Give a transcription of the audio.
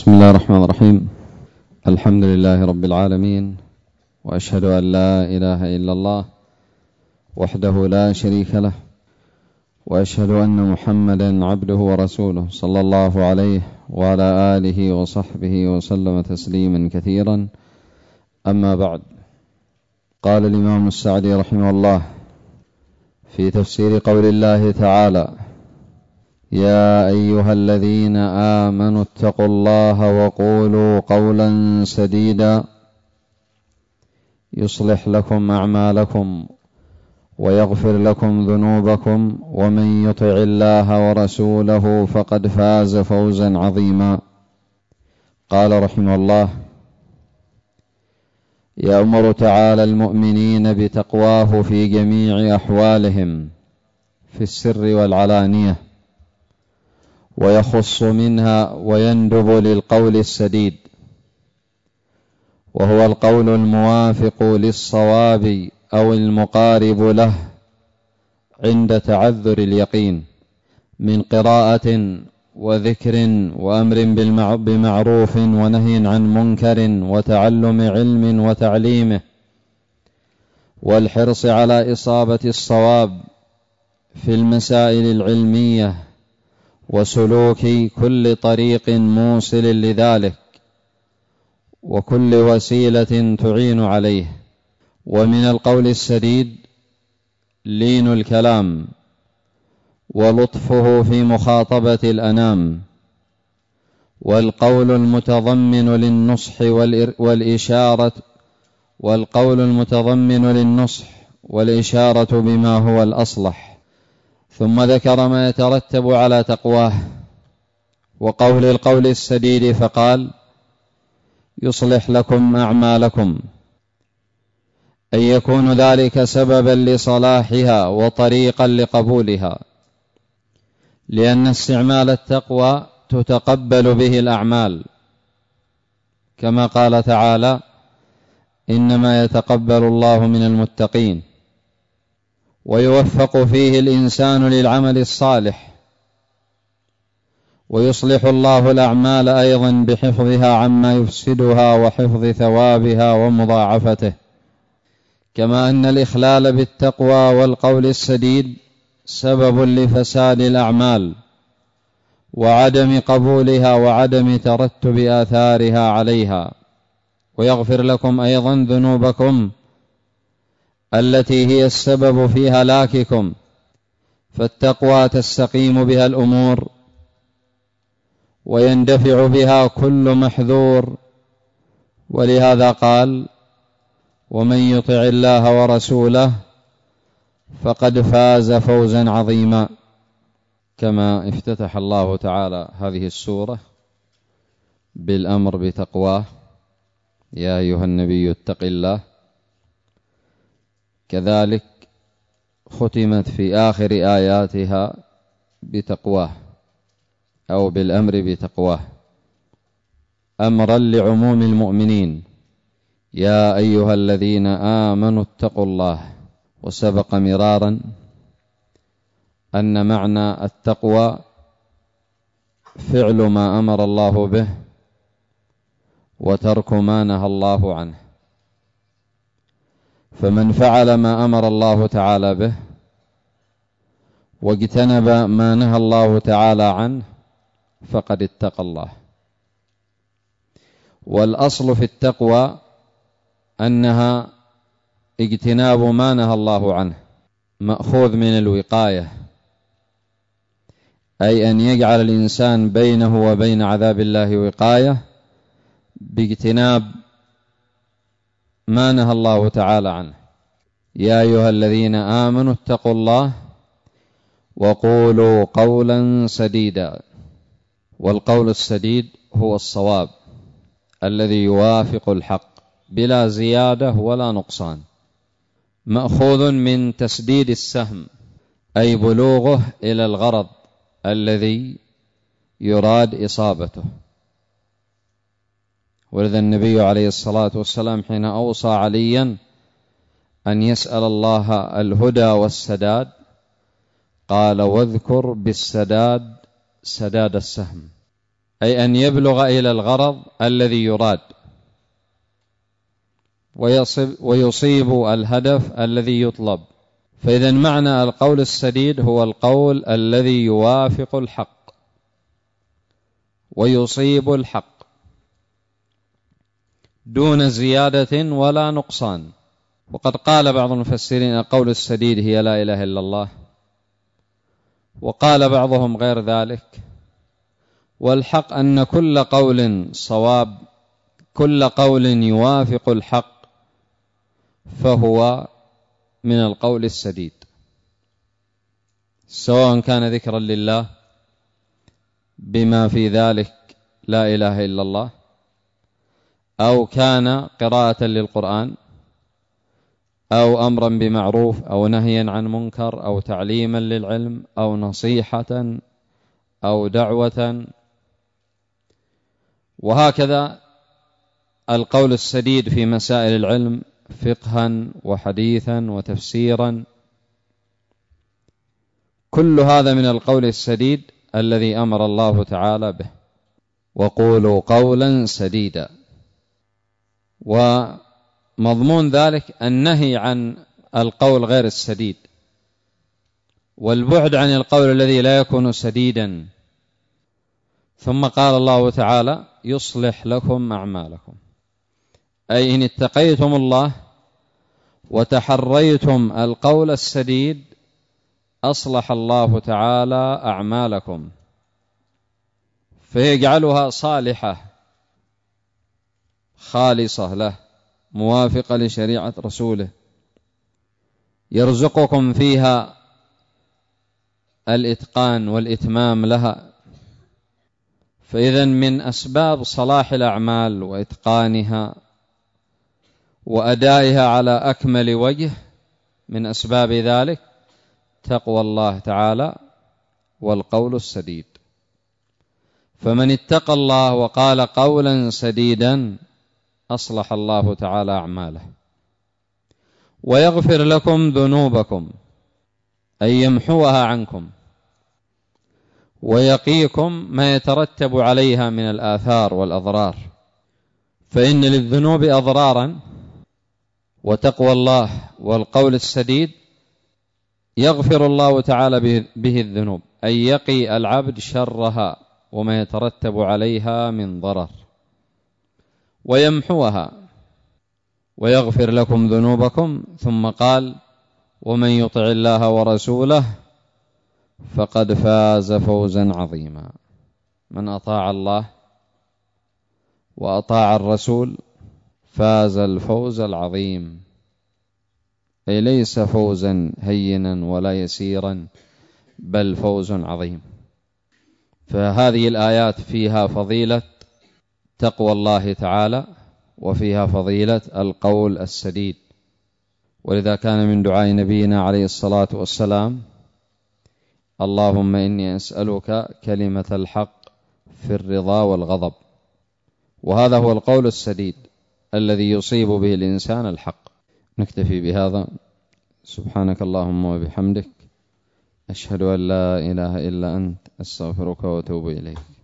بسم الله الرحمن الرحيم. الحمد لله رب العالمين، وأشهد أن لا إله إلا الله وحده لا شريك له، وأشهد أن محمدا عبده ورسوله صلى الله عليه وعلى آله وصحبه وسلم تسليما كثيرا. أما بعد، قال الإمام السعدي رحمه الله في تفسير قول الله تعالى: يا أيها الذين آمنوا اتقوا الله وقولوا قولا سديدا يصلح لكم أعمالكم ويغفر لكم ذنوبكم ومن يطع الله ورسوله فقد فاز فوزا عظيما. قال رحمه الله: يأمر تعالى المؤمنين بتقواه في جميع أحوالهم في السر والعلانية، ويخص منها ويندب للقول السديد، وهو القول الموافق للصواب أو المقارب له عند تعذر اليقين من قراءة وذكر وأمر بمعروف ونهي عن منكر وتعلم علم وتعليمه، والحرص على إصابة الصواب في المسائل العلمية وسلوك كل طريق موصل لذلك وكل وسيلة تعين عليه. ومن القول السديد لين الكلام ولطفه في مخاطبة الأنام، والقول المتضمن للنصح والإشارة بما هو الأصلح. ثم ذكر ما يترتب على تقواه وقول القول السديد فقال: يصلح لكم أعمالكم، أن يكون ذلك سببا لصلاحها وطريقا لقبولها، لأن استعمال التقوى تتقبل به الأعمال، كما قال تعالى: إنما يتقبل الله من المتقين. ويوفق فيه الإنسان للعمل الصالح، ويصلح الله الأعمال أيضا بحفظها عما يفسدها وحفظ ثوابها ومضاعفته، كما أن الإخلال بالتقوى والقول السديد سبب لفساد الأعمال وعدم قبولها وعدم ترتب آثارها عليها. ويغفر لكم أيضا ذنوبكم التي هي السبب في هلاككم، فالتقوى تستقيم بها الأمور ويندفع بها كل محذور. ولهذا قال: ومن يطع الله ورسوله فقد فاز فوزا عظيما. كما افتتح الله تعالى هذه السورة بالأمر بتقواه: يا أيها النبي اتق الله، كذلك ختمت في آخر آياتها بتقواه أو بالأمر بتقواه أمرا لعموم المؤمنين: يا أيها الذين آمنوا اتقوا الله. وسبق مرارا أن معنى التقوى فعل ما أمر الله به وترك ما نهى الله عنه، فمن فعل ما أمر الله تعالى به واجتنب ما نهى الله تعالى عنه فقد اتقى الله. والأصل في التقوى أنها اجتناب ما نهى الله عنه، مأخوذ من الوقاية، أي أن يجعل الإنسان بينه وبين عذاب الله وقاية باجتناب ما نهى الله تعالى عنه. يا أيها الذين آمنوا اتقوا الله وقولوا قولا سديدا. والقول السديد هو الصواب الذي يوافق الحق بلا زيادة ولا نقصان، مأخوذ من تسديد السهم، أي بلوغه إلى الغرض الذي يراد إصابته. ولذا النبي عليه الصلاة والسلام حين أوصى عليا أن يسأل الله الهدى والسداد قال: واذكر بالسداد سداد السهم، أي أن يبلغ إلى الغرض الذي يراد ويصيب الهدف الذي يطلب. فإذا معنى القول السديد هو القول الذي يوافق الحق ويصيب الحق دون زيادة ولا نقصان. وقد قال بعض المفسرين القول السديد هي لا إله إلا الله، وقال بعضهم غير ذلك. والحق أن كل قول صواب، كل قول يوافق الحق فهو من القول السديد، سواء كان ذكرا لله بما في ذلك لا إله إلا الله، أو كان قراءة للقرآن، أو أمرا بمعروف، أو نهيا عن منكر، أو تعليما للعلم، أو نصيحة، أو دعوة. وهكذا القول السديد في مسائل العلم فقها وحديثا وتفسيرا، كل هذا من القول السديد الذي أمر الله تعالى به. وقولوا قولا سديدا. ومضمون ذلك النهي عن القول غير السديد، والبعد عن القول الذي لا يكون سديدا. ثم قال الله تعالى يصلح لكم أعمالكم، أي إن اتقيتم الله وتحريتم القول السديد أصلح الله تعالى أعمالكم، فيجعلها صالحة خالصة له موافقة لشريعة رسوله، يرزقكم فيها الإتقان والإتمام لها. فإذا من أسباب صلاح الأعمال وإتقانها وأدائها على أكمل وجه، من أسباب ذلك تقوى الله تعالى والقول السديد. فمن اتقى الله وقال قولا سديدا أصلح الله تعالى أعماله، ويغفر لكم ذنوبكم، أي يمحوها عنكم، ويقيكم ما يترتب عليها من الآثار والأضرار. فإن للذنوب أضرارا، وتقوى الله والقول السديد يغفر الله تعالى به الذنوب، أي يقي العبد شرها وما يترتب عليها من ضرر، ويمحوها ويغفر لكم ذنوبكم. ثم قال ومن يطع الله ورسوله فقد فاز فوزا عظيما. من أطاع الله وأطاع الرسول فاز الفوز العظيم، أي ليس فوزا هينا ولا يسيرا، بل فوز عظيم. فهذه الآيات فيها فضيلة تقوى الله تعالى، وفيها فضيلة القول السديد. ولذا كان من دعاء نبينا عليه الصلاة والسلام اللهم إني أسألك كلمة الحق في الرضا والغضب. وهذا هو القول السديد الذي يصيب به الإنسان الحق. نكتفي بهذا. سبحانك اللهم وبحمدك، أشهد أن لا إله إلا أنت، أستغفرك وأتوب إليك.